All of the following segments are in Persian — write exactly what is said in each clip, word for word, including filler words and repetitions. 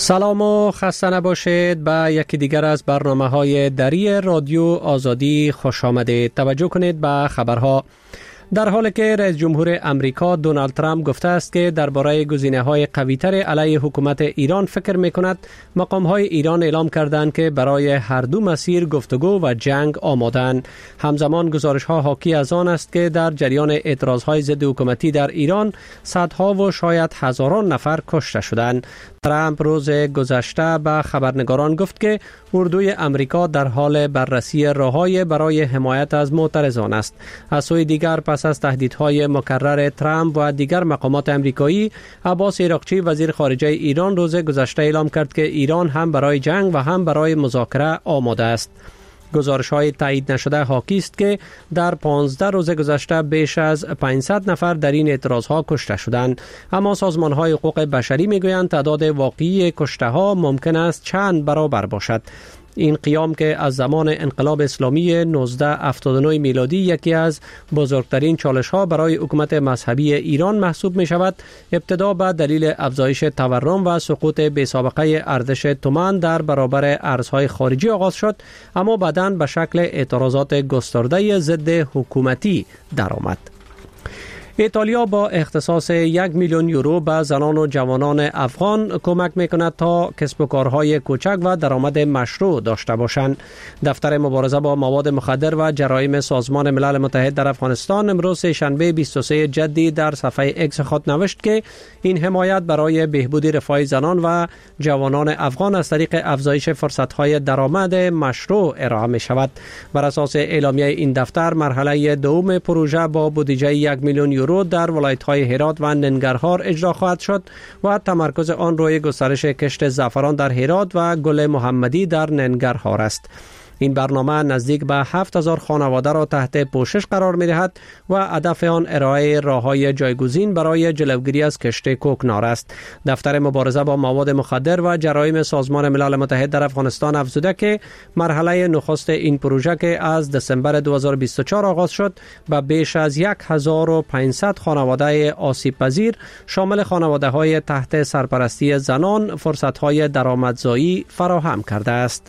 سلام و خسته نباشید. به یکی دیگر از برنامه‌های دری رادیو آزادی خوش آمدید. توجه کنید به خبرها. در حالی که رئیس جمهور امریکا دونالد ترامپ گفته است که درباره گزینه‌های قوی‌تر علیه حکومت ایران فکر می‌کند، مقام‌های ایران اعلام کردند که برای هر دو مسیر گفتگو و جنگ آماده‌اند. همزمان گزارش‌ها حاکی از آن است که در جریان اعتراض‌های ضد حکومتی در ایران صدها و شاید هزاران نفر کشته شدند. ترامپ روز گذشته به خبرنگاران گفت که اردوی امریکا در حال بررسی راه‌های برای حمایت از معترضان است. از سوی دیگر پس از تهدیدهای مکرر ترامپ و دیگر مقامات امریکایی، عباس عراقچی وزیر خارجه ایران روز گذشته اعلام کرد که ایران هم برای جنگ و هم برای مذاکره آماده است. گزارش‌های تایید نشده حاکی است که در پانزده روز گذشته بیش از پانصد نفر در این اعتراض‌ها کشته شدند، اما سازمان‌های حقوق بشری می‌گویند تعداد واقعی کشته‌ها ممکن است چند برابر باشد. این قیام که از زمان انقلاب اسلامی نوزده هفتاد و نه میلادی یکی از بزرگترین چالش‌ها برای حکومت مذهبی ایران محسوب می‌شود، ابتدا به دلیل افزایش تورم و سقوط بی‌سابقه ارزش تومان در برابر ارزهای خارجی آغاز شد، اما بعداً به شکل اعتراضات گسترده ضد حکومتی درآمد. ایتالیا با اختصاص یک میلیون یورو به زنان و جوانان افغان کمک میکند تا کسب و کارهای کوچک و درآمد مشروع داشته باشند. دفتر مبارزه با مواد مخدر و جرایم سازمان ملل متحد در افغانستان امروز شنبه بیست و سوم جدی در صفحه اکس خود نوشت که این حمایت برای بهبود رفاه زنان و جوانان افغان از طریق افزایش فرصت‌های درآمد مشروع ارائه می شود. بر اساس اعلامیه این دفتر، مرحله دوم پروژه با بودجه یک میلیون یورو در ولایت‌های هرات و ننگرهار اجرا خواهد شد و تمرکز آن روی گسترش کشت زعفران در هرات و گل محمدی در ننگرهار است. این برنامه نزدیک به هفت هزار خانواده را تحت پوشش قرار می دهد و هدف آن ارائه راه‌های جایگزین برای جلوگیری از کشت کوکنار است. دفتر مبارزه با مواد مخدر و جرایم سازمان ملل متحد در افغانستان افزوده که مرحله نخست این پروژه که از دسامبر دو هزار و بیست و چهار آغاز شد، به بیش از هزار و پانصد خانواده آسیب پذیر شامل خانواده‌های تحت سرپرستی زنان فرصت‌های درآمدزایی فراهم کرده است.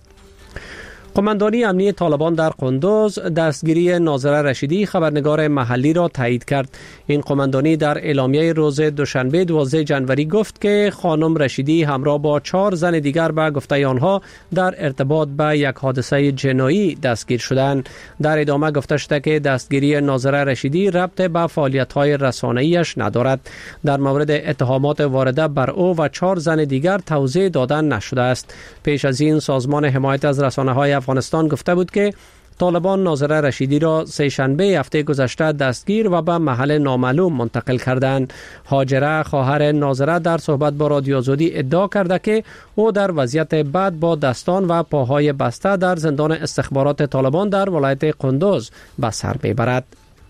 قماندانی امنی طالبان در قندوز دستگیری ناظره رشیدی خبرنگار محلی را تایید کرد. این قماندانی در اعلامیه روز دوشنبه دوازدهم ژانویه گفت که خانم رشیدی همراه با چهار زن دیگر به گفته آنها در ارتباط به یک حادثه جنایی دستگیر شدند. در ادامه گفته شده که دستگیری ناظره رشیدی ربط به فعالیت‌های رسانه‌ایش ندارد. در مورد اتهامات وارده بر او و چهار زن دیگر توضیح دادن نشده است. پیش از این سازمان حمایت از رسانه‌های افغانستان گفته بود که طالبان ناظره رشیدی را سه شنبه هفته گذشته دستگیر و به محل نامعلوم منتقل کردند. هاجره خواهر ناظره در صحبت با رادیو آزادی ادعا کرده که او در وضعیت بد با دستان و پاهای بسته در زندان استخبارات طالبان در ولایت قندوز به سر میبرد.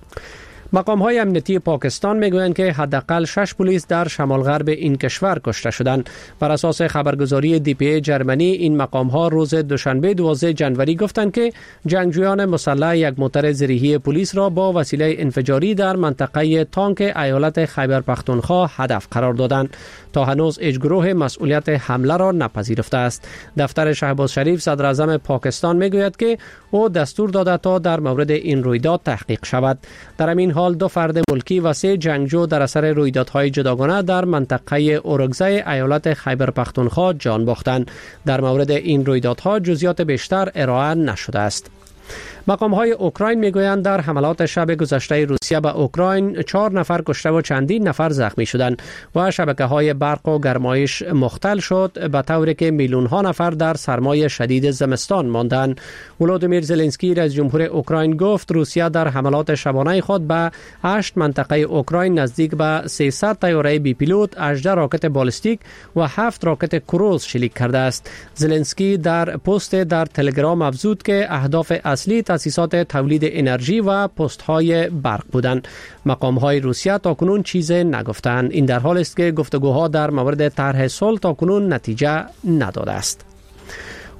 مقام‌های امنیتی پاکستان میگویند که حداقل شش پلیس در شمال غرب این کشور کشته شدند. بر اساس خبرگزاری دی پی ای جرمنی، این مقام‌ها روز دوشنبه دوازدهم ژانویه گفتند که جنگجویان مسلح یک موتر زرهی پلیس را با وسیله انفجاری در منطقه تانک ایالت خیبر پختونخوا هدف قرار دادند. تا هنوز هیچ گروه مسئولیت حمله را نپذیرفته است. دفتر شهباز شریف صدر اعظم پاکستان میگوید که او دستور داده تا در مورد این رویداد تحقیق شود. در همین حال دو فرد ملکی و سه جنگجو در اثر رویدادهای جداگانه در منطقه اورگزای ایالت خیبر پختونخوا جان باختند. در مورد این رویدادها جزئیات بیشتر ارائه نشده است. مقام‌های اوکراین میگویند در حملات شب گذشته روسیه به اوکراین چهار نفر کشته و چندین نفر زخمی شدند و شبکه‌های برق و گرمایش مختل شد، به طوری که میلیون‌ها نفر در سرمای شدید زمستان ماندند. ولودیمیر زلنسکی رئیس جمهور اوکراین گفت روسیه در حملات شبانه خود به هشت منطقه اوکراین نزدیک به سیصد طیاره بی پیلوت، هجده راکت بالستیک و هفت راکت کروز شلیک کرده است. زلنسکی در پست در تلگرام افزود که اهداف اصلی تأسیسات تولید انرژی و پست‌های برق بودند. مقام‌های روسیه تاکنون چیزی نگفتند. این در حالی است که گفتگوها در مورد طرح صلح تاکنون نتیجه نداده است.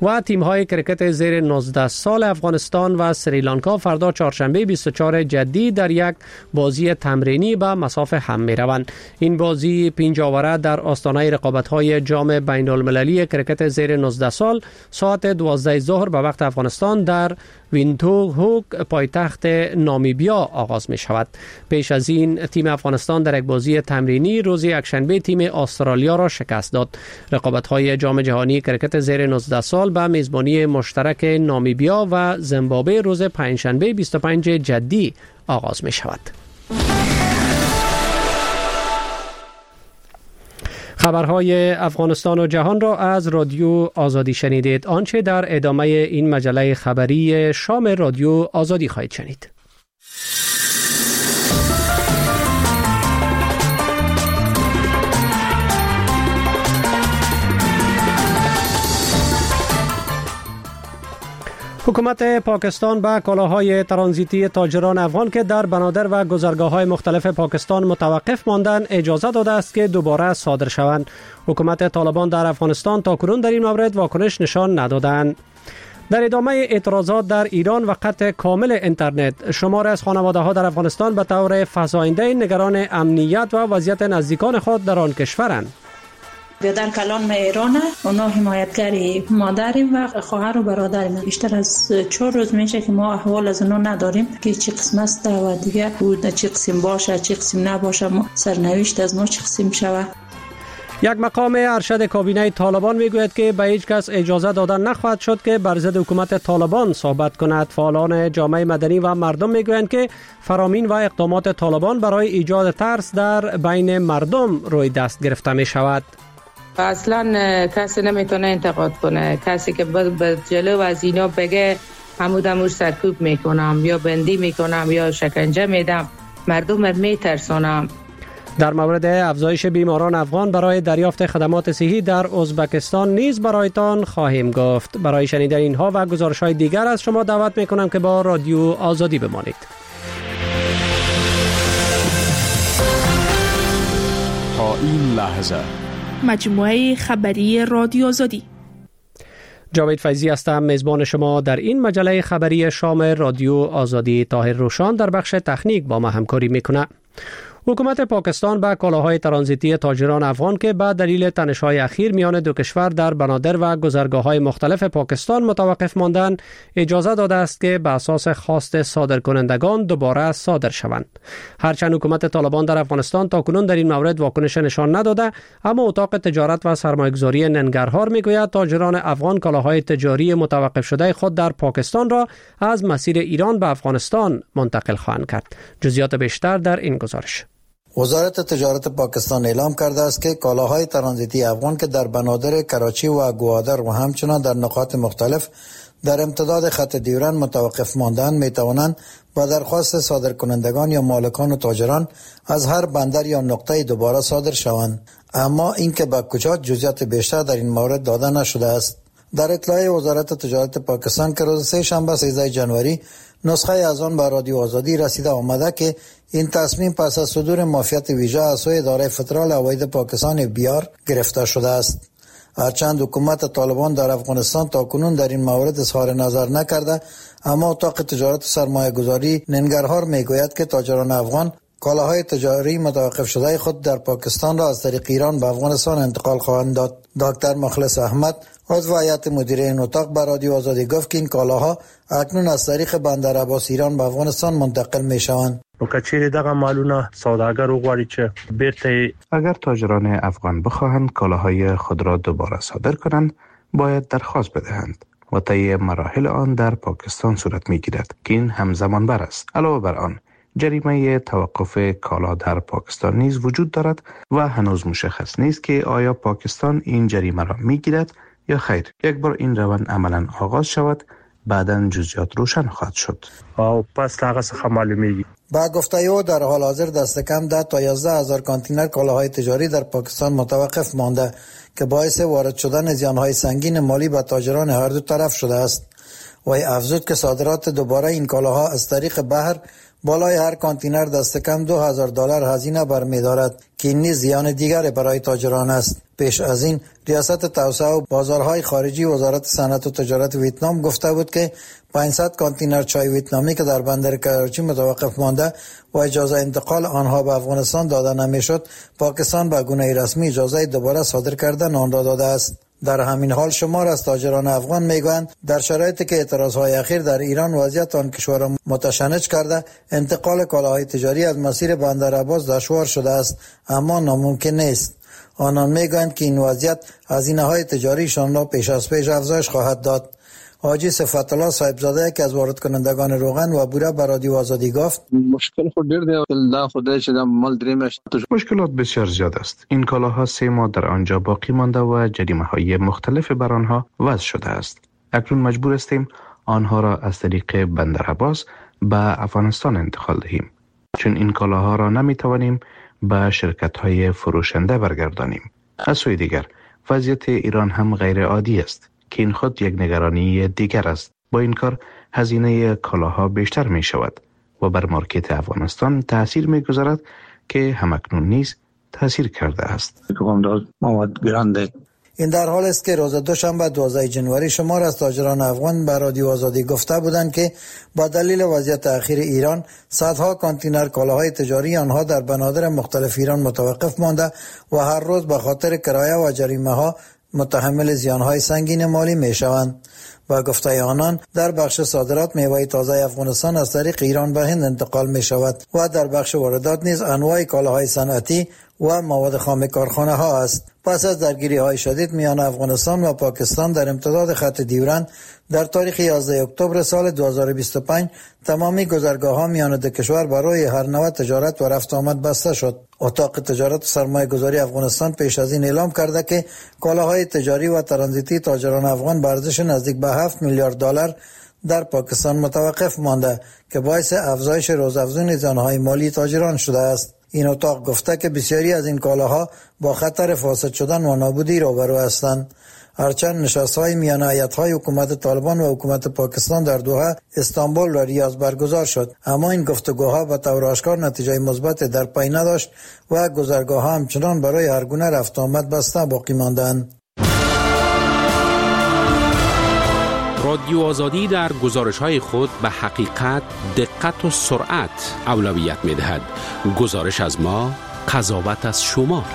و تیم‌های کرکت زیر نوزده سال افغانستان و سریلانکا فردا چهارشنبه بیست و چهارم جدی در یک بازی تمرینی به مصاف هم می‌روند. این بازی پنجاوره در آستانه رقابت‌های جام بین‌المللی کرکت زیر نوزده سال ساعت دوازده ظهر به وقت افغانستان در ویندهوک پایتخت نامیبیا آغاز می شود. پیش از این تیم افغانستان در یک بازی تمرینی روز یکشنبه تیم استرالیا را شکست داد. رقابت‌های جام جهانی کرکت زیر نوزده سال به میزبانی مشترک نامیبیا و زیمبابوه روز پنجشنبه بیست و پنجم جدی آغاز می شود. خبرهای افغانستان و جهان را از رادیو آزادی شنیدید. آنچه در ادامه این مجله خبری شام رادیو آزادی خواهید شنید. حکومت پاکستان به کالاهای ترانزیتی تاجران افغان که در بنادر و گذرگاه‌های مختلف پاکستان متوقف ماندند اجازه داده است که دوباره صادر شوند. حکومت طالبان در افغانستان تاکنون در این مورد واکنش نشان ندادند. در ادامه اعتراضات در ایران و قطع کامل اینترنت، شماری از خانواده‌ها در افغانستان به طور فزاینده نگران امنیت و وضعیت نزدیکان خود در آن کشورند. در کلان ایرانه، اونا حمایتگری مادریم و خواهر و برادریم. بیشتر از چهار روز میشه که ما احوال از اونا نداریم که چی قسم است و دیگه بود چی قسم باشه چی قسم نباشه، ما سرنوشت از ما چی قسم شوه. یک مقام ارشد کابینه طالبان میگوید که به هیچ کس اجازه دادن نخواهد شد که بر ضد حکومت طالبان صحبت کند. فعالان جامعه مدنی و مردم میگویند که فرامین و اقدامات طالبان برای ایجاد ترس در بین مردم روی دست گرفته می شود. اصلا کسی نمیتونه انتقاد کنه. کسی که به جلو از اینا بگه همودموش سرکوب میکنم یا بندی میکنم یا شکنجه میدم، مردم میترسونم. در مورد افزایش بیماران افغان برای دریافت خدمات صحی در ازبکستان نیز برایتان خواهیم گفت. برای شنیدن اینها و گزارش‌های دیگر از شما دعوت میکنم که با رادیو آزادی بمانید. تا این لحظه مجموعه خبری رادیو آزادی. جاوید فیضی هستم، میزبان شما در این مجله خبری شام رادیو آزادی. طاهر روشان در بخش تکنیک با ما همکاری میکنه. حکومت پاکستان به کالاهای ترانزیتی تاجران افغان که به دلیل تنش‌های اخیر میان دو کشور در بنادر و گذرگاه‌های مختلف پاکستان متوقف ماندند اجازه داده است که به اساس خواست صادرکنندگان دوباره صادر شوند. هرچند حکومت طالبان در افغانستان تاکنون در این مورد واکنش نشان نداده، اما اتاق تجارت و سرمایه‌گذاری ننگرهار میگوید تاجران افغان کالاهای تجاری متوقف شده خود در پاکستان را از مسیر ایران به افغانستان منتقل خواهند کرد. جزئیات بیشتر در این گزارش. وزارت تجارت پاکستان اعلام کرده است که کالاهای ترانزیتی افغان که در بنادر کراچی و گوادر و همچنان در نقاط مختلف در امتداد خط دیورند متوقف مانده‌اند میتوانند با درخواست صادرکنندگان یا مالکان و تاجران از هر بندر یا نقطه دوباره صادر شوند، اما اینکه به کجا جزئیات بیشتر در این مورد داده نشده است. در اطلاع وزارت تجارت پاکستان که روز سه شنبه سیزده جنوری نسخه از آن به رادیو آزادی رسیده آمده که این تصمیم پس از صدور معافیت ویژه از سوی اداره فدرال هوایی پاکستان بیار گرفته شده است. هرچند حکومت طالبان در افغانستان تاکنون در این مورد اظهار نظر نکرده، اما اتاق تجارت و سرمایه گذاری ننگرهار میگوید که تاجران افغان کالاهای تجاری متوقف شده خود در پاکستان را از طریق ایران به افغانستان انتقال خواهند داد. دکتر مخلص احمد عضو هیئت مدیره این اتاق به رادیو آزادی گفت که این کالاها اکنون از طریق بندر عباس ایران به افغانستان منتقل می شوند. نو کچیر دغه مالونه سوداګر وغواړي چې بیرته اگر تاجران افغان بخواهند کالاهای خود را دوباره صادر کنند باید درخواست بدهند و طی مراحل آن در پاکستان صورت می‌گیرد که این همزمان بر است. علاوه بر آن جریمه توقف کالا در پاکستان نیز وجود دارد و هنوز مشخص نیست که آیا پاکستان این جریمه را می‌گیرد یا خیر. یک بار این روند عملاً آغاز شود بعداً جزئیات روشن خواهد شد. او پس هغه څخه معلومیږي. با گفته او در حال حاضر دست کم ده تا یازده هزار کانتینر کالاهای تجاری در پاکستان متوقف مانده که باعث وارد شدن زیانهای سنگین مالی به تاجران هر دو طرف شده است. و افزود که صادرات دوباره این کالاها از طریق بحر بالای هر کانتینر دست کم دو هزار دلار هزینه برمی‌دارد که این نیز زیان دیگر برای تاجران است. پیش از این ریاست توسعه و بازارهای خارجی وزارت صنعت و تجارت ویتنام گفته بود که پانصد کانتینر چای ویتنامی که در بندر کراچی متوقف مانده و اجازه انتقال آنها به افغانستان داده نمیشد، پاکستان به گونه رسمی اجازه دوباره صادر کردن آن را داده است. در همین حال شمار از تاجران افغان میگویند در شرایطی که اعتراضهای اخیر در ایران وضعیت آن کشور را متشنج کرده، انتقال کالاهای تجاری از مسیر بندر عباس دشوار شده است، اما ناممکن نیست. آنان میگویند که این وضعیت هزینه‌های تجاریشان را پیش از پیش افزایش خواهد داد. حاجی صفت الله صاحبزاده که از وارد کنندگان روغن و بوره به رادیو آزادی گفت مشکل خود دیر دی دا خدای چې د مال دریمش مشکلات بسیار زیاد است. این کالاها سه ماه در آنجا باقی مانده و جریمه های مختلف بر آنها وضع شده است. اکنون مجبور هستیم آنها را از طریق بندر عباس به افغانستان انتقال دهیم، چون این کالاها را نمی توانیم به شرکت های فروشنده برگردانیم. از سوی دیگر وضعیت ایران هم غیر عادی است که این خود یک نگرانی دیگر است. با این کار هزینه کالاها بیشتر می شود و بر مارکت افغانستان تأثیر می گذارد که همکنون نیز تأثیر کرده است. این در حال است که روز دوشنبه دوازده جنوری شمار از تاجران افغان به رادیو آزادی گفته بودند که با دلیل وضعیت اخیر ایران صدها کانتینر کالاهای تجاری آنها در بنادر مختلف ایران متوقف مانده و هر روز به خاطر کرایه و جریمه ها متحمل زیانهای سنگین مالی می شوند. با گفته آنان در بخش صادرات میوه تازه افغانستان از طریق ایران به هند انتقال می شود و در بخش واردات نیز انواع کالاهای صنعتی و مواد خام کارخانه ها است. پس از درگیری های شدید میان افغانستان و پاکستان در امتداد خط ډیورند در تاریخ یازده اکتبر سال دو هزار و بیست و پنج تمامی گذرگاه ها میان دو کشور برای هر نوع تجارت و رفت آمد بسته شد. اتاق تجارت و سرمایه گذاری افغانستان پیش از این اعلام کرده که کالاهای تجاری و ترانزیتی تاجران افغان به ارزش نزدیک به هفت میلیارد دلار در پاکستان متوقف مانده که باعث افزایش روزافزون زیانهای مالی تاجران شده است. این اتاق گفته که بسیاری از این کالاها با خطر فاسد شدن و نابودی روبرو هستند. هرچند نشست‌های میان هیئت‌های حکومت طالبان و حکومت پاکستان در دوحه، استانبول و ریاض برگزار شد، اما این گفتگوها به طور آشکار نتیجه مثبت در پی نداشت و گذرگاه‌ها همچنان برای هر گونه رفت آمد بسته باقی ماندند. رادیو آزادی در گزارش‌های خود به حقیقت، دقت و سرعت اولویت می‌دهد. گزارش از ما، قضاوت از شما.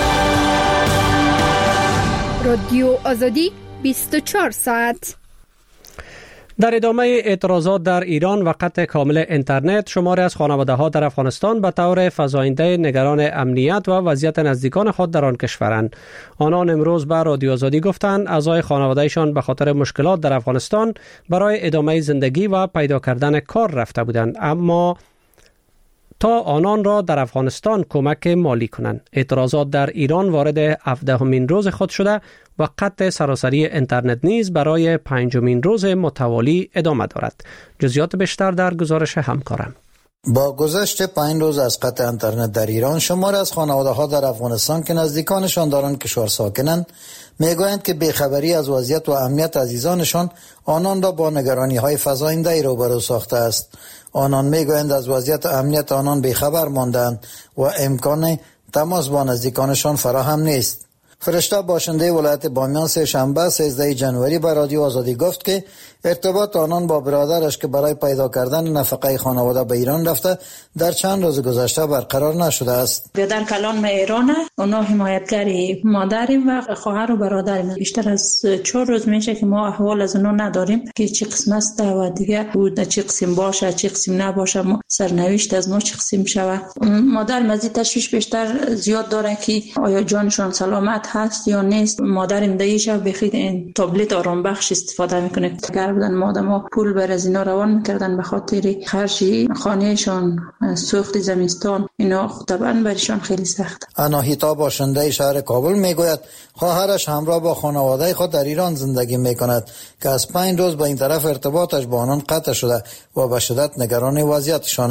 رادیو آزادی بیست و چهار ساعت. در ادامه اعتراضات در ایران و قطع کامل اینترنت، شماری از خانواده‌ها در افغانستان به طور فزاینده نگران امنیت و وضعیت نزدیکان خود در آن کشورند. آنان امروز به رادیو آزادی گفتند اعضای خانواده‌شان به خاطر مشکلات در افغانستان برای ادامه زندگی و پیدا کردن کار رفته بودند، اما تا آنان را در افغانستان کمک مالی کنند. اعتراضات در ایران وارد هفدهمین روز خود شده و قطع سراسری اینترنت نیز برای پنجمین روز متوالی ادامه دارد. جزئیات بیشتر در گزارش همکارم. با گذشت پنج روز از قطع اینترنت در ایران، شمار از خانواده‌ها در افغانستان که نزدیکانشان در آن کشور ساکنند میگویند که بیخبری از وضعیت و امنیت عزیزانشان آنان را با نگرانی‌های فزاینده روبرو ساخته است. آنان میگویند از وضعیت امنیت آنان بیخبر ماندند و امکان تماس با نزدیکانشان فراهم نیست. فرشته باشنده ولایت بامیان سه شنبه سیزده جنوری به رادیو آزادی گفت که ارتباط آنان با برادرش که برای پیدا کردن نفقه خانواده به ایران رفته در چند روز گذشته برقرار نشده است. در کلان ایران اونا حمایتگری مادریم و خواهر و برادریم. بیشتر از چهار روز میشه که ما احوال از اونا نداریم که چه قسم است و دیگه بود چه قسم باشه چه قسم نباشه، ما سرنوشت از ما چه قسم شوه. مادر مزید تشویش بیشتر زیاد داره که آیا جانشان سلامت هست یا نیست. مادرم دیشه بخید این تابلت آرام بخش استفاده میکنه. اگر بودن مادرها پول بر از اینا روان میکردن به خاطر خرجی خانهشان، سوخت زمستان، اینا طبعا برشان خیلی سخت. اناهیتا باشنده شهر کابل میگوید خواهرش همراه با خانواده خود در ایران زندگی میکند که از پنج روز به این طرف ارتباطش با آنان قطع شده و به شدت نگران وضعیتشان است.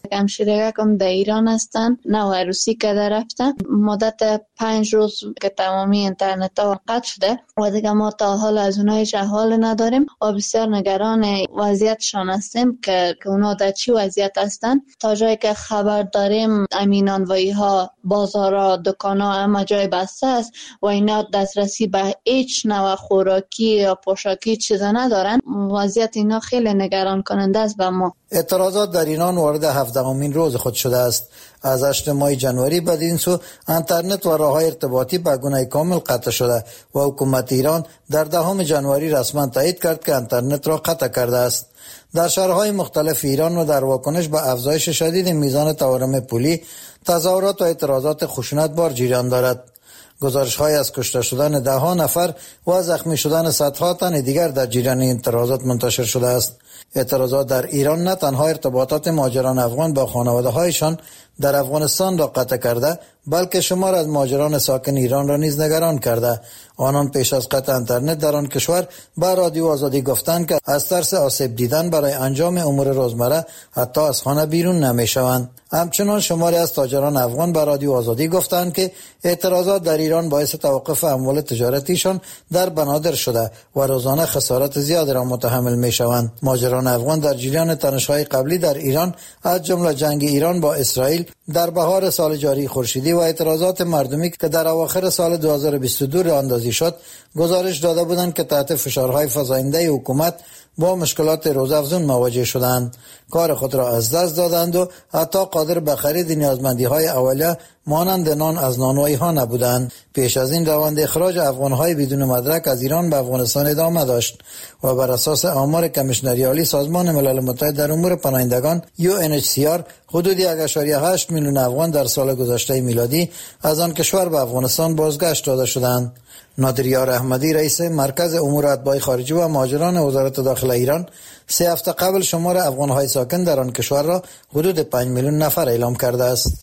همشیرگکم در ایران هستن، نو عروسی که در رفتن مدت پنج روز که تمامی اینترنت ها قطع شده و دیگه ما تا حال از اونها هیچ احوال نداریم و بسیار نگران وضعیتشان هستیم که اونا در چی وضعیت هستن. تا جایی که خبر داریم امینانوایی ها، بازارها، دکان ها همه جای بسته است و اینا دسترسی به هیچ نوع خوراکی یا پوشاکی چیزا ندارن. وضعیت اینا خیلی نگران کننده است به ما. اعتراضات در ایران وارد هفدهمین روز خود شده است. از هشتم ماه جنوری بدین سو اینترنت و راه‌های ارتباطی به گونه کامل قطع شده و حکومت ایران در دهم جنوری رسما تایید کرد که اینترنت را قطع کرده است. در شهرهای مختلف ایران و در واکنش به افزایش شدید میزان تورم پولی، تظاهرات و اعتراضات خشونتبار جریان دارد. گزارش‌های از کشته شدن ده ها نفر و زخمی شدن صدها تن دیگر در جریان اعتراضات منتشر شده است. اعتراضات در ایران نه تنها ارتباطات مهاجران افغان با خانواده‌هایشان در افغانستان را قطع کرده، بلکه شمار از مهاجران ساکن ایران را نیز نگران کرده. آنان پیش از قطع اینترنت در آن کشور به رادیو آزادی گفتند که از ترس آسیب دیدن برای انجام امور روزمره حتی از خانه بیرون نمی‌شوند. همچنان شماری از تاجران افغان به رادیو آزادی گفتند که اعتراضات در ایران باعث توقف اموال تجارتیشان در بنادر شده و روزانه خسارت زیادی را متحمل می‌شوند. مهاجران افغان در جریان تنش‌های قبلی در ایران از جمله جنگ ایران با اسرائیل در بهار سال جاری خورشیدی و اعتراضات مردمی که در اواخر سال دو هزار و بیست و دو راه‌اندازی شد، گزارش داده بودند که تحت فشارهای فزاینده حکومت با مشکلات روزافزون مواجه شدند، کار خود را از دست دادند و حتی قادر به خرید نیازمندی‌های اولیه مانند نان از نانوایی ها نبودند. پیش از این روند اخراج افغان‌های بدون مدرک از ایران به افغانستان ادامه داشت و بر اساس آمار کمیشنری عالی سازمان ملل متحد در امور پناهندگان یو ان اچ سی آر حدود یک ممیز هشت میلیون افغان در سال گذشته میلادی از آن کشور به افغانستان بازگشت داده شدند. نادریار احمدی رئیس مرکز امور اتباع خارجی و مهاجران وزارت داخله ایران سه هفته قبل شمار افغان‌های ساکن در آن کشور را حدود پنج میلیون نفر اعلام کرده است.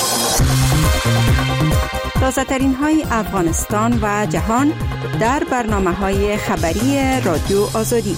تازه‌ترین های افغانستان و جهان در برنامه‌های خبری رادیو آزادی.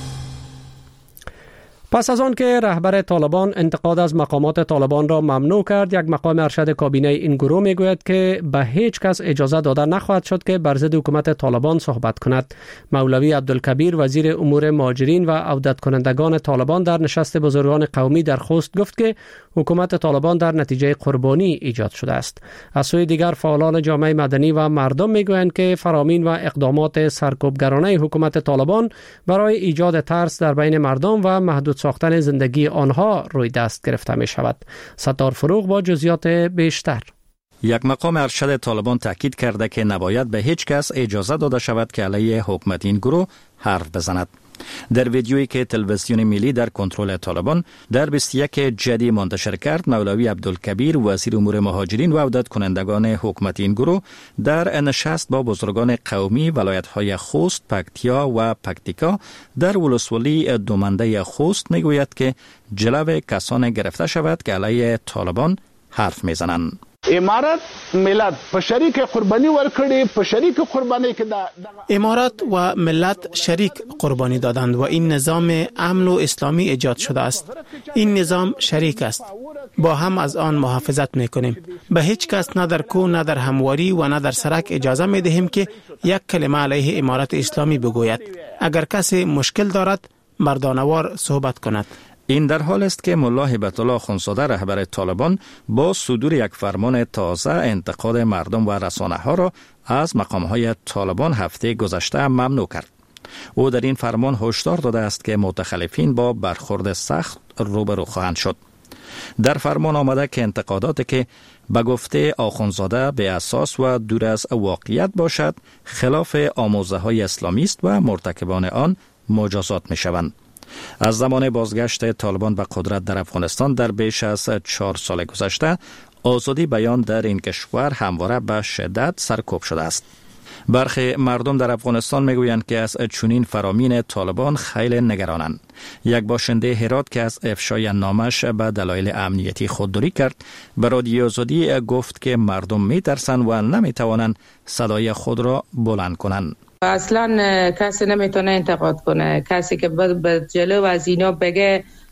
پس از آن که رهبر طالبان انتقاد از مقامات طالبان را ممنوع کرد، یک مقام ارشد کابینه این گروه میگوید که به هیچ کس اجازه داده نخواهد شد که بر ضد حکومت طالبان صحبت کند. مولوی عبدالکبیر وزیر امور مهاجرین و عودت کنندگان طالبان در نشست بزرگان قومی در خوست گفت که حکومت طالبان در نتیجه قربانی ایجاد شده است. از سوی دیگر فعالان جامعه مدنی و مردم میگویند که فرامین و اقدامات سرکوبگرانه حکومت طالبان برای ایجاد ترس در بین مردم و محدود ساختن زندگی آنها روی دست گرفته می شود. ستار فروغ با جزئیات بیشتر. یک مقام ارشد طالبان تاکید کرده که نباید به هیچ کس اجازه داده شود که علیه حکومت این گروه حرف بزند. در ویدیویی که تلویزیون ملی در کنترل طالبان در بیست و یک جدی منتشر کرد، مولوی عبدالکبیر وزیر امور مهاجرین و عودت کنندگان حکومت این گروه در نشست با بزرگان قومی ولایت‌های خوست، پکتیا و پکتیکا در ولسوالی دومنده خوست میگوید که جلو کسان گرفته شود که علیه طالبان حرف میزنند. امارات ملت په شریک قربانی ورکړي په شریک قربانی کې دا امارات و ملت شریک قربانی دادند و این نظام امن و اسلامی ایجاد شده است. این نظام شریک است، با هم از آن محافظت میکنیم. به هیچ کس نه در کو نه در همواری و نه در سرک اجازه میدهیم که یک کلمه علیه امارات اسلامی بگوید. اگر کسی مشکل دارد مردانوار صحبت کند. این در حال است که ملا هیبت الله اخوندزاده رهبر طالبان با صدور یک فرمان تازه انتقاد مردم و رسانه ها را از مقام های طالبان هفته گذشته ممنوع کرد. او در این فرمان هشدار داده است که متخلفین با برخورد سخت روبرو خواهند شد. در فرمان آمده که انتقاداتی که به گفته آخوندزاده به اساس و دور از واقعیت باشد خلاف آموزه های اسلامی است و مرتکبان آن مجازات می شوند. از زمان بازگشت طالبان به قدرت در افغانستان در بیش از چهار سال گذشته، آزادی بیان در این کشور همواره به شدت سرکوب شده است. برخی مردم در افغانستان میگویند که از چنین فرامین طالبان خیلی نگرانند. یک باشنده هرات که از افشای نامش به دلایل امنیتی خودداری کرد، به رادیو آزادی گفت که مردم میترسند و نمیتوانند صدای خود را بلند کنند. اصلا کسی نمیتونه انتقاد کنه. کسی که به جلو از اینا بگه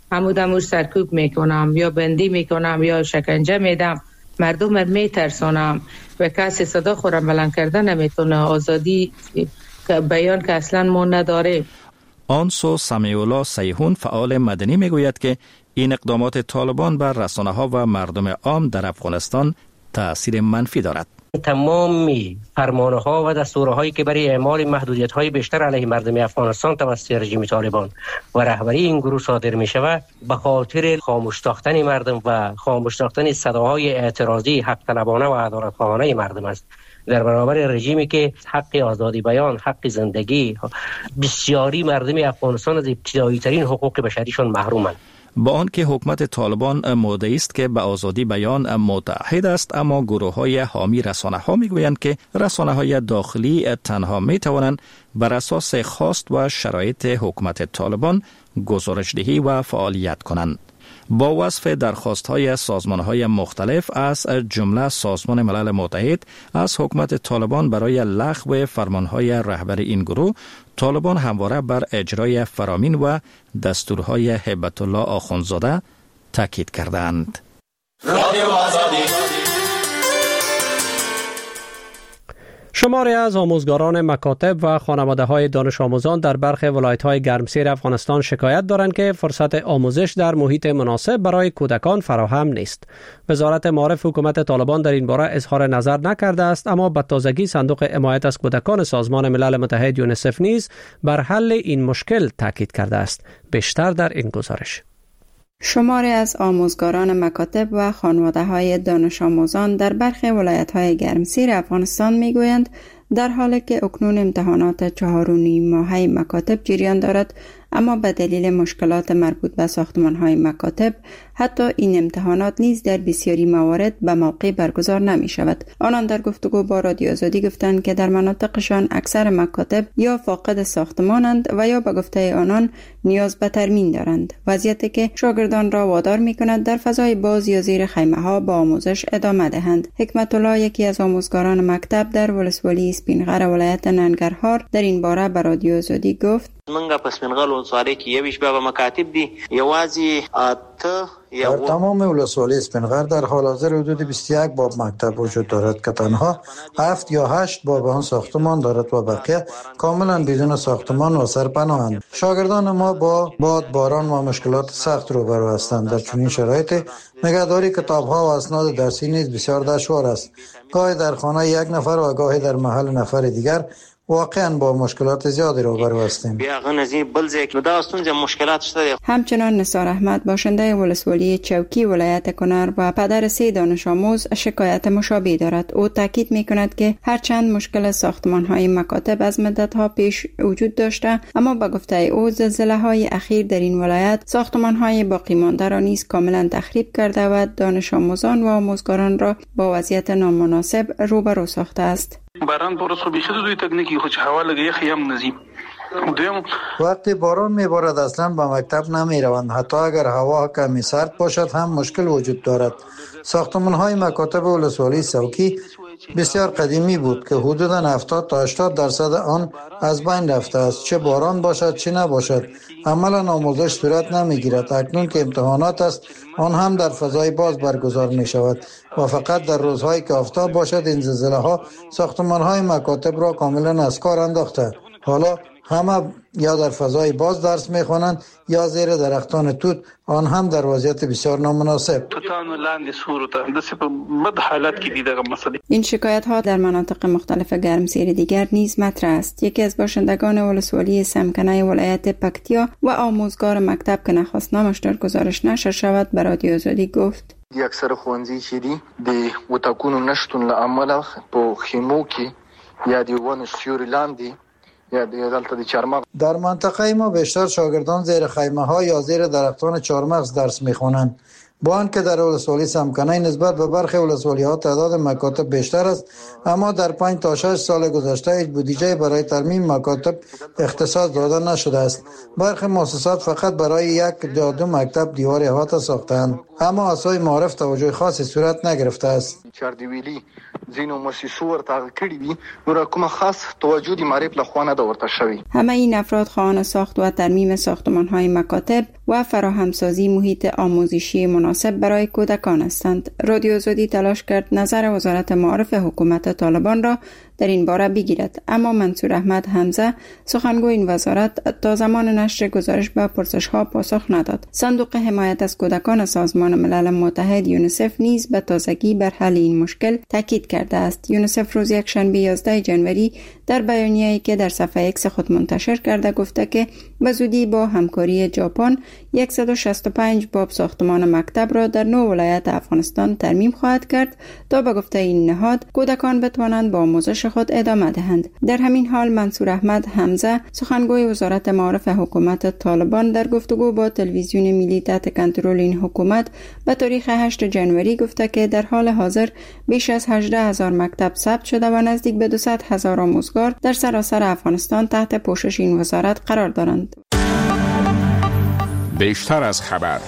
عمودمور سرکوب میکنم یا بندی میکنم یا شکنجه میدم، مردم میترسانم و کسی صدا خورم بلند کرده نمیتونه. آزادی بیان که اصلا ما نداره. آنسو سمیولا سیهون فعال مدنی میگوید که این اقدامات طالبان بر رسانه ها و مردم عام در افغانستان تأثیر منفی دارد. تمام فرمانه ها و دستوره هایی که برای اعمال محدودیت های بیشتر علیه مردم افغانستان توسط رژیم طالبان و رهبری این گروه صادر می شود به خاطر خاموش ساختن مردم و خاموش ساختن صداهای اعتراضی حق طلبانه و عدالت خواهانه مردم است در برابر رژیمی که حق آزادی بیان، حق زندگی، بسیاری مردم افغانستان از ابتدایی ترین حقوق بشریشان محرومند. با آنکه حکومت طالبان مدعی است که به آزادی بیان متعهد است، اما گروه های حامی رسانه ها می گویند که رسانه های داخلی تنها می توانند بر اساس خواست و شرایط حکومت طالبان گزارشدهی و فعالیت کنند. با وصف درخواست های سازمان های مختلف از جمله سازمان ملل متحد از حکومت طالبان برای لغو فرمان های رهبر این گروه، طالبان همواره بر اجرای فرامین و دستورهای هیبت الله آخوندزاده تاکید کردند. شماری از آموزگاران مکاتب و خانواده های دانش آموزان در برخی ولایت های گرمسیر افغانستان شکایت دارند که فرصت آموزش در محیط مناسب برای کودکان فراهم نیست. وزارت معارف حکومت طالبان در این باره اظهار نظر نکرده است، اما به تازگی صندوق حمایت از کودکان سازمان ملل متحد یونیسف نیز بر حل این مشکل تاکید کرده است. بیشتر در این گزارش. شماری از آموزگاران مکاتب و خانواده‌های دانش آموزان در برخی ولایت‌های گرمسیر افغانستان می‌گویند در حالی که اکنون امتحانات چهار و نیم ماهه مکاتب جریان دارد، اما به دلیل مشکلات مربوط به ساختمان‌های مکاتب حتی این امتحانات نیز در بسیاری موارد به موقع برگزار نمی‌شود. آنان در گفتگو با رادیو آزادی گفتند که در مناطقشان اکثر مکاتب یا فاقد ساختمانند و یا به گفته آنان نیاز به ترمیم دارند، وضعیتی که شاگردان را وادار می‌کند در فضای باز یا زیر خیمه‌ها با آموزش ادامه دهند. حکمت الله، یکی از آموزگاران مکتب در ولسوالی سپینغر ولایت ننګرهار، در این باره به رادیو آزادی گفت: منګه په سپینغر ولسوالۍ کې یویش به مکاتب دي، یوازې اته در تمام ولسوالی سپینغر در حال حاضر حدود بیست و یک باب مکتب وجود دارد که تنها هفت یا هشت باب آن ساختمان دارد و بقیه کاملا بدون ساختمان و سرپناهند. شاگردان ما با باد، باران و مشکلات سخت روبرو هستند. در چنین شرایطی نگهداری کتاب‌ها و اسناد درسی نیز بسیار دشوار است. گاهی در خانه یک نفر و گاهی در محل نفر دیگر واقعا با مشکلات زیادی روبرو هستیم. همچنان نثار احمد، باشنده ولسوالی چوکی ولایت کنر و پدر سه دانش آموز، شکایت مشابه دارد. او تاکید می‌کند که هرچند مشکل ساختمان‌های مکاتب از مدت‌ها پیش وجود داشته، اما به گفته او زلزله‌های اخیر در این ولایت ساختمان‌های باقی مانده را نیز کاملا تخریب کرده و دانش آموزان و آموزگاران را با وضعیت نامناسب روبرو ساخته است. باران پورس خو بیخی دوی تکنیکی خو چه هوا لگه یخی هم نزیم. وقتی باران میبارد اصلا به مکتب نمی روند. حتی اگر هوا کمی سرد باشد هم مشکل وجود دارد. ساختمان های مکاتب ولسوالی سوکی بسیار قدیمی بود که حدوداً هفتاد تا هشتاد درصد آن از بین رفته است. چه باران باشد چه نباشد عملا آموزش صورت نمیگیرد. اکنون که امتحانات است آن هم در فضای باز برگزار می شود و فقط در روزهایی که آفتاب باشد. این زلزله ها ساختمان های مکاتب را کاملا از کار انداخته. حالا همه یا در فضای باز درس میخوانند یا زیر درختان توت، آن هم در وضعیت بسیار نامناسب. این شکایت ها در مناطق مختلف گرمسیر دیگر نیز مطرح است. یکی از باشندگان ولسوالی سمکنه ولایت پکتیا و آموزگار مکتب که نخواست نامش در گزارش نشر شود به رادیو آزادی گفت: دی اکثر خوانزی چې دي د وټاکونو نشتون له امله په خیمو کې یا د ونو سیوري لاندې در منطقه ما بیشتر شاگردان زیر خیمه ها یا زیر درختان چهارمغز درس میخوانند. با آنکه در ولسوالی سمکنه نسبت به برخی ولسوالی ها تعداد مکاتب بیشتر است، اما در پنج تا شش سال گذشته هیچ بودجه برای ترمیم مکاتب اختصاص داده نشده است. برخی مؤسسات فقط برای یک یا دو مکتب دیوار احاطه ساختند. اما اسای معارف توجه خاصی صورت نگرفته است. چاردویلی زینو مؤسسو ورته کړی دي ور کومه خاص توجه دی معرف له خوانه د ورته شوی. همه این افراد خواهان ساخت و ترمیم ساختمان‌های مکاتب و فراهمسازی محیط آموزشی مناسب برای کودکان هستند. رادیو آزادی تلاش کرد نظر وزارت معارف حکومت طالبان را در این باره بگیرد، اما منصور احمد حمزه سخنگوی این وزارت تا زمان نشر گزارش به پرسش‌ها پاسخ نداد. صندوق حمایت از کودکان سازمان ملل متحد یونیسف نیز به تازگی بر حل این مشکل تاکید کرده است. یونیسف روز یکشنبه یازده ژانویه در بیانیه‌ای که در صفحه ایکس خود منتشر کرده گفته که به زودی با همکاری ژاپن صد و شصت و پنج باب ساختمان مکتب را در نه ولایت افغانستان ترمیم خواهد کرد تا به گفته این نهاد کودکان بتوانند با آموزش خود ادامه دهند. در همین حال منصور احمد حمزه سخنگوی وزارت معارف حکومت طالبان در گفتگو با تلویزیون ملی تحت کنترل این حکومت به تاریخ هشتم ژانویه گفته که در حال حاضر بیش از هجده هزار مکتب ثبت شده و نزدیک به دویست هزار آموزگار در سراسر افغانستان تحت پوشش این وزارت قرار دارند. بیشتر از خبر.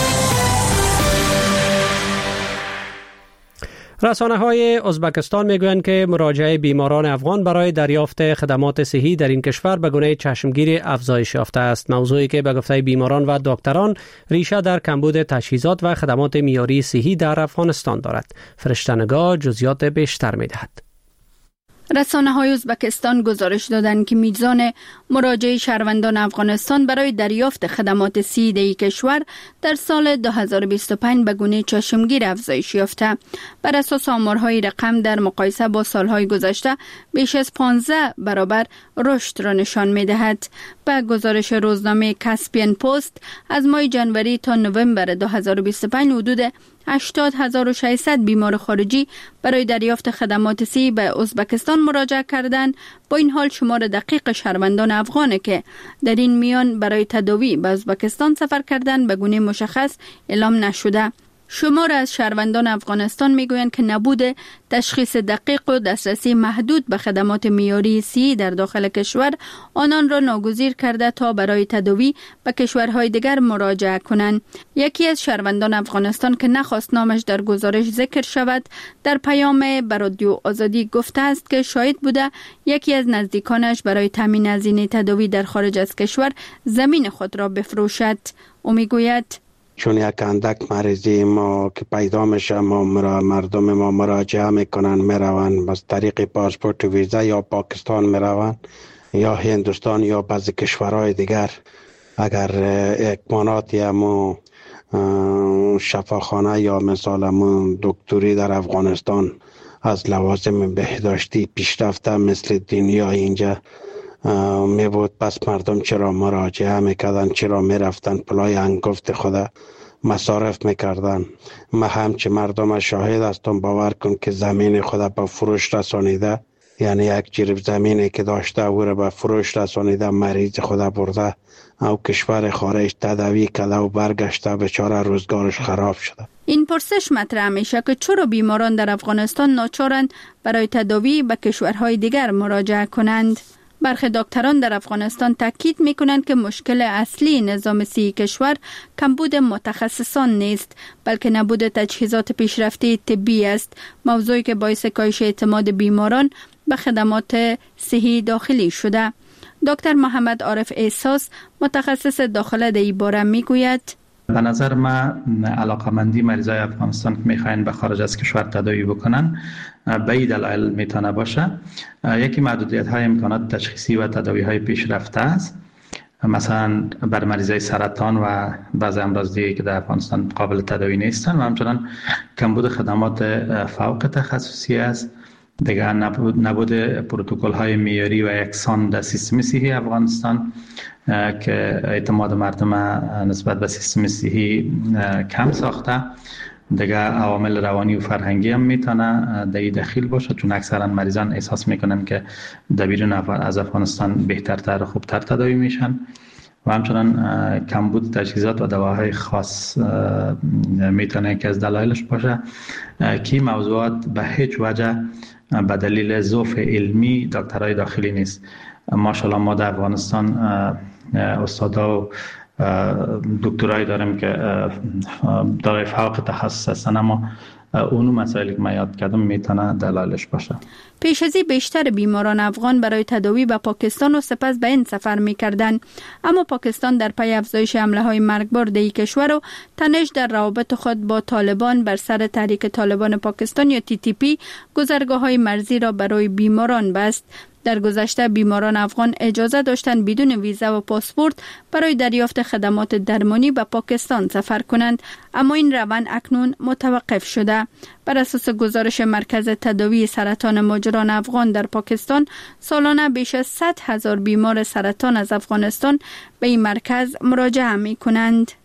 رسانه‌های ازبکستان میگویند که مراجعه بیماران افغان برای دریافت خدمات صحی در این کشور به گونه چشمگیری افزایش یافته است. موضوعی که به گفته بیماران و دکتران ریشه در کمبود تجهیزات و خدمات معیاری صحی در افغانستان دارد. فرشته‌نگار جزئیات بیشتر می‌دهد. رسانه‌های ازبکستان گزارش دادند که میزان مراجعه شهروندان افغانستان برای دریافت خدمات صحی در کشور در سال دو هزار و بیست و پنج به گونه چشمگیر افزایش یافته. بر اساس آمارهای رقم در مقایسه با سالهای گذشته بیش از پانزده برابر رشد را نشان می‌دهد. به گزارش روزنامه کاسپین پست از ماه ژانویه تا نوامبر دو هزار و بیست و پنج حدود هشتاد هزار و ششصد بیمار خارجی برای دریافت خدمات صحی به ازبکستان مراجعه کردند. با این حال شمار دقیق شهروندان افغان که در این میان برای تداوی به ازبکستان سفر کردند به گونه مشخص اعلام نشده. شمار از شهروندان افغانستان میگویند که نبود تشخیص دقیق و دسترسی محدود به خدمات معیاری صحی در داخل کشور آنان را ناگزیر کرده تا برای تداوی به کشورهای دیگر مراجعه کنند. یکی از شهروندان افغانستان که نخواست نامش در گزارش ذکر شود در پیام به رادیو آزادی گفته است که شاهد بوده یکی از نزدیکانش برای تامین هزینه تداوی در خارج از کشور زمین خود را بفروشد. او میگوید چون یک اندک مریضی ما که پیدا میشه ما مردم ما مراجعه میکنن میرون از طریق پاسپورت و ویزا یا پاکستان میرون یا هندوستان یا بعضی کشورهای دیگر. اگر اکمانات یا مو شفاخانه یا مثال مو دکتری در افغانستان از لوازم بهداشتی پیشرفته مثل دنیا اینجا می بود، پس مردم چرا مراجعه میکردن، چرا میرفتن پلای انگفت خدا مصارف میکردن. ما همچه مردم شاهد هستم، باور کن که زمین خدا به فروش رسانیده، یعنی یک جریب زمینی که داشته او را به فروش رسانیده مریض خدا برده او کشور خارج تداوی کرده و برگشته بیچاره روزگارش خراب شده. این پرسش مطرح میشه که چرا بیماران در افغانستان ناچارند برای تداوی به کشورهای دیگر مراجعه کنند. برخی دکتران در افغانستان تاکید میکنند که مشکل اصلی نظام صحی کشور کمبود متخصصان نیست بلکه نبود تجهیزات پیشرفته طبی است، موضوعی که باعث کاهش اعتماد بیماران به خدمات صحی داخلی شده. دکتر محمد عارف احساس متخصص داخله در این باره میگوید به نظر من علاقمندی مریضای افغانستان که میخواین به خارج از کشور تداوی بکنن به این دلایل میتونه باشه. یکی محدودیت های امکانات تشخیصی و تداوی های پیشرفته است، مثلا بر مریضای سرطان و بعضی امراض دیگه که در افغانستان قابل تداوی نیستن و همچنان کمبود خدمات فوق تخصصی است. دیگه نبود, نبود پروتکل های معیاری و یکسان در سیستم صحی افغانستان که اعتماد مردم نسبت به سیستم صحی کم ساخته. دیگه عوامل روانی و فرهنگی هم میتونه در این دخیل باشه، چون اکثرا مریضان احساس میکنن که در بیرون از افغانستان بهترتر و خوبتر تداوی میشن و همچنان کمبود تجهیزات و دواهای خاص میتونه که از دلایلش باشه که موضوعات به هیچ وجه به دلیل ضعف علمی دکترای داخلی نیست. ماشاءالله ما در افغانستان استادا و دکترایی داریم که دارای فوق تخصص هستن، اما اونو مسائلی که من یاد کردم میتونه دلایلش باشه. پیشازی بیشتر بیماران افغان برای تداوی به پاکستان و سپس به این سفر می‌کردند، اما پاکستان در پی افزایش حمله‌های مرگبار در کشور و تنش در روابط خود با طالبان بر سر تحریک طالبان پاکستان یا تی تی پی گذرگاه‌های مرزی را برای بیماران بست. در گذشته بیماران افغان اجازه داشتند بدون ویزا و پاسپورت برای دریافت خدمات درمانی به پاکستان سفر کنند، اما این روند اکنون متوقف شده. بر اساس گزارش مرکز تداوی سرطان ماجران افغان در پاکستان، سالانه بیش از صد هزار بیمار سرطان از افغانستان به این مرکز مراجعه می کنند.